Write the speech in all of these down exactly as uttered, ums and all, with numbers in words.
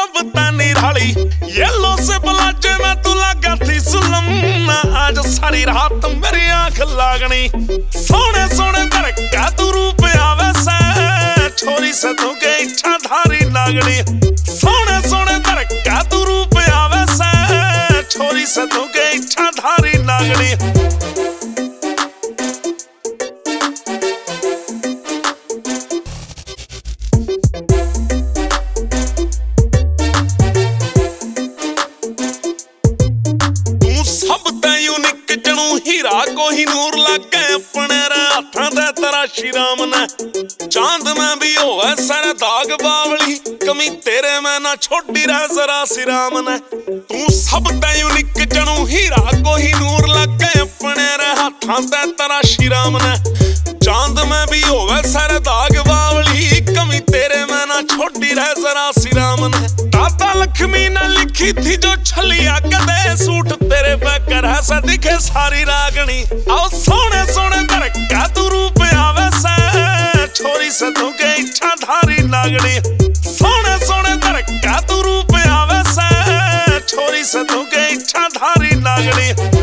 सब तैनी rally yellow से बलाजे में तू लगा थी सुलम ना आज सारी रात मेरी आंख लागनी सोने सोने धड़का तू रूप आवे से छोरी से तू के इच्छा धारी लागनी सोने सोने धड़का तू रूप आवे से छोरी से तू के इच्छा धारी लागनी हीरा कोहिनूर लगे अपने हाथों दे तेरा श्रीराम ने चांद में भी होवे सारे दाग बावली कमी तेरे में ना छोड़ी रह जरा श्रीराम ने तू सब ते यूनिक जनू हीरा कोहिनूर लगे अपने हाथों दे तेरा श्रीराम ने चांद में भी होवे सारे दाग बावली कमी तेरे में ना छोड़ी रह जरा श्रीराम ने दादा लक्ष्मी ने लिखी थी जो छलिया कदे सूट तेरे पे कर ऐसा दिखे सारी रागनी आओ सोने सोने धड़का तू रूप आवे से छोरी से तू के इच्छा धारी लागनी सोने सोने धड़का तू रूप आवे से छोरी से तू के इच्छा धारी लागनी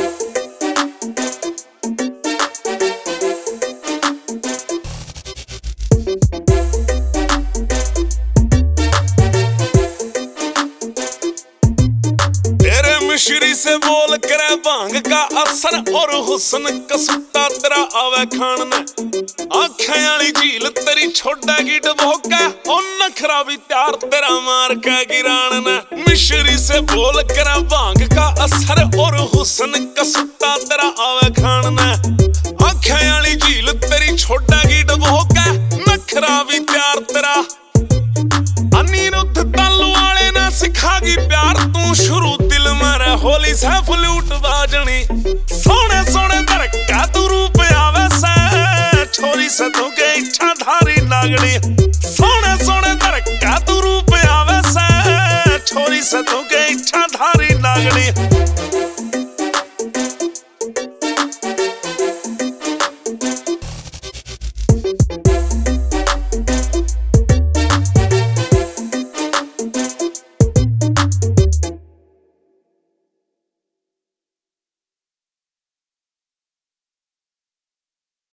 मिश्री से बोल करे भांग का असर और हुस्न कसुता तेरा आवे खान ने आंखें वाली झील तेरी छोड़ेगी डबोका और नखरा भी त्यार तेरा मार के गिरान ने मिश्री से बोल करे भांग का असर और हुस्न कसुता तेरा आवे खान ने आंखें वाली झील तेरी छोड़ेगी डबोका नखरा भी त्यार तेरा अनिरुद्ध तालू वाले ने सिखागी प्यार तू शुरू दिल में होली से फ्लूट बाजनी सोने सोने धड़का तू रूप आवे से छोरी से तू के इच्छा धारी लागनी सोने सोने धड़का तू रूप आवे से छोरी से तू के इच्छा धारी लागनी